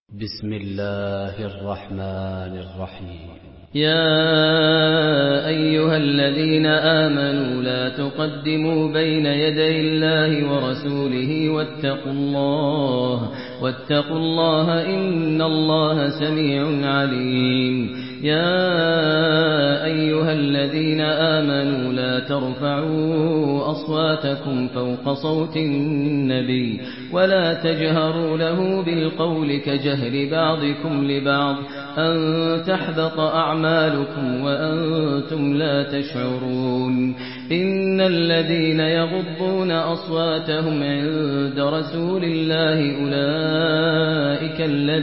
بسم الله الرحمن الرحيم. يا أيها الذين آمنوا لا تقدموا بين يدي الله ورسوله واتقوا الله إن الله سميع عليم. يا أيها الذين آمنوا لا ترفعوا أصواتكم فوق صوت النبي ولا تجهروا له بالقول كجهر بعضكم لبعض أن تحبط أعمالكم وأنتم لا تشعرون. إن الذين يغضون أصواتهم عند رسول الله أولئك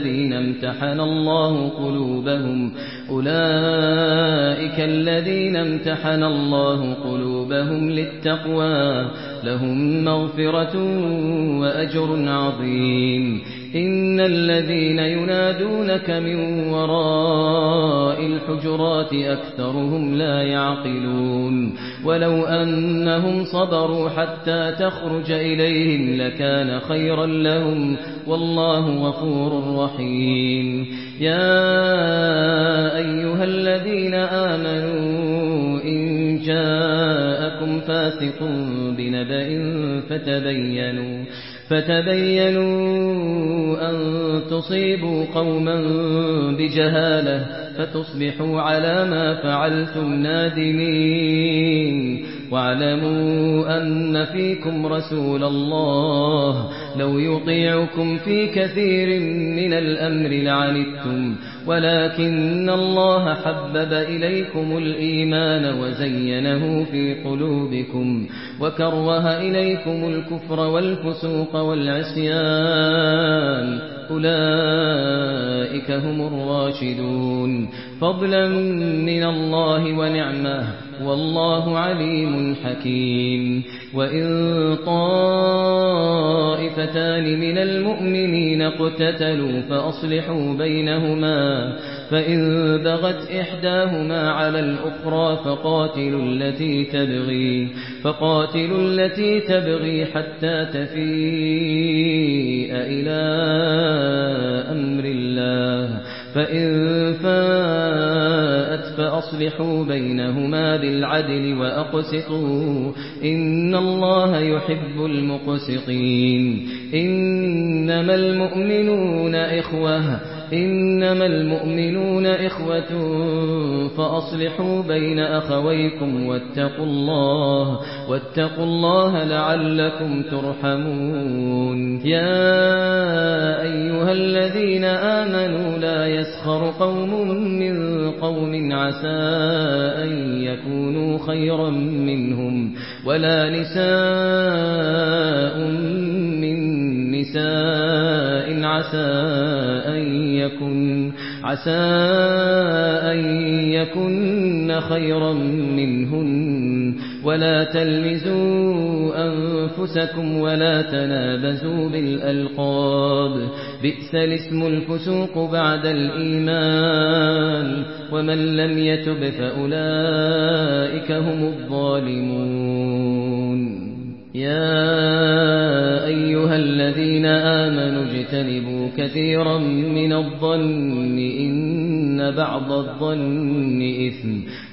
الذين امتحن الله قلوبهم للتقوى لهم مغفرة وأجر عظيم. إن الذين ينادونك من وراء الحجرات أكثرهم لا يعقلون. ولو أنهم صبروا حتى تخرج إليهم لكان خيرا لهم والله غفور رحيم. يا أيها الذين آمنوا إن جاءكم فاسق بنبأ فتبينوا أن تصيبوا قوما بجهالة فتصبحوا على ما فعلتم نادمين. واعلموا أن فيكم رسول الله لو يطيعكم في كثير من الأمر لعنتم ولكن الله حبب إليكم الإيمان وزينه في قلوبكم وكره إليكم الكفر والفسوق والعصيان أولئك هم الراشدون فضلا من الله ونعمه والله عليم حكيم. وإن طائفتان من المؤمنين اقتتلوا فأصلحوا بينهما فإن بغت إحداهما على الأخرى فقاتلوا التي تبغي حتى تفيء إلى أمر الله فإن فاءت فأصلحوا بينهما بالعدل وأقسطوا إن الله يحب المقسطين. إنما المؤمنون إخوة فأصلحوا بين أخويكم واتقوا الله لعلكم ترحمون. يا أيها الذين آمنوا لا يسخر قوم من قوم عسى أن يكونوا خيرا منهم ولا نساء من نساء عسى أن يكن خيرا منهن ولا تلمزوا أنفسكم ولا تنابزوا بالألقاب بئس الاسم الفسوق بعد الإيمان ومن لم يتب فأولئك هم الظالمون. يا أيها الذين آمنوا اجتنبوا كثيرا من الظن إن بعض الظن إثم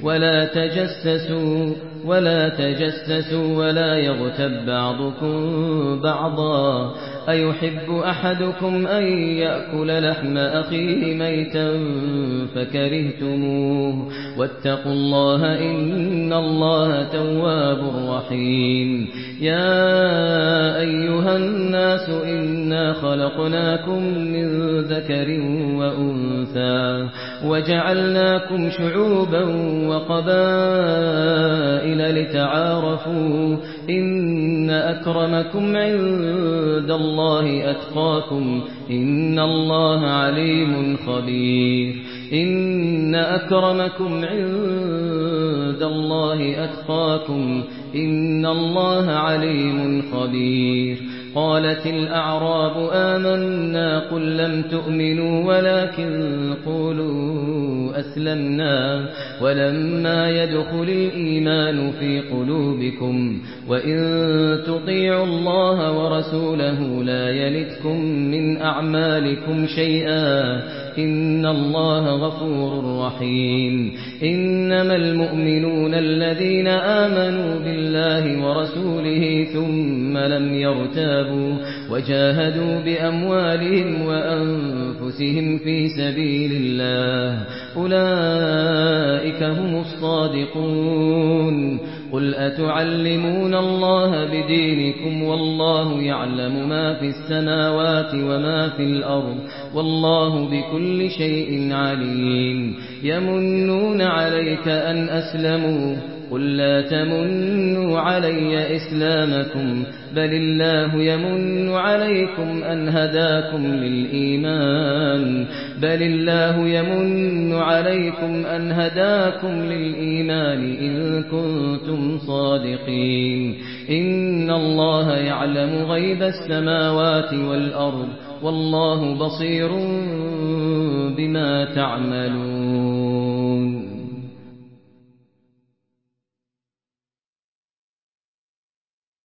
ولا تجسسوا ولا يغتب بعضكم بعضا أيحب أحدكم أن يأكل لحم أخيه ميتا فكرهتموه واتقوا الله إن الله تواب رحيم. يا أيها الناس إنا خلقناكم من ذكر وأنثى وجعلناكم شعوبا وقبائل لتعارفوا إن أكرمكم عند الله أتقاكم إن الله عليم خبير. إن أكرمكم عند الله أتقاكم إن الله عليم خبير. قالت الأعراب آمنا قل لم تؤمنوا ولكن قولوا قولوا أسلمنا ولما يدخل الإيمان في قلوبكم وإن تطيعوا الله ورسوله لا يلتكم من أعمالكم شيئا إن الله غفور رحيم إنما المؤمنون الذين آمنوا بالله ورسوله ثم لم يرتابوا وجاهدوا بأموالهم وأنفسهم في سبيل الله أولئك هم الصادقون قل أتعلمون الله بدينكم والله يعلم ما في السماوات وما في الأرض والله بكل شيء عليم يمنون عليك أن أسلموا قل لا تمنوا علي إسلامكم بل الله يمن عليكم أن هداكم للإيمان إن كنتم صادقين إن الله يعلم غيب السماوات والأرض والله بصير بما تعملون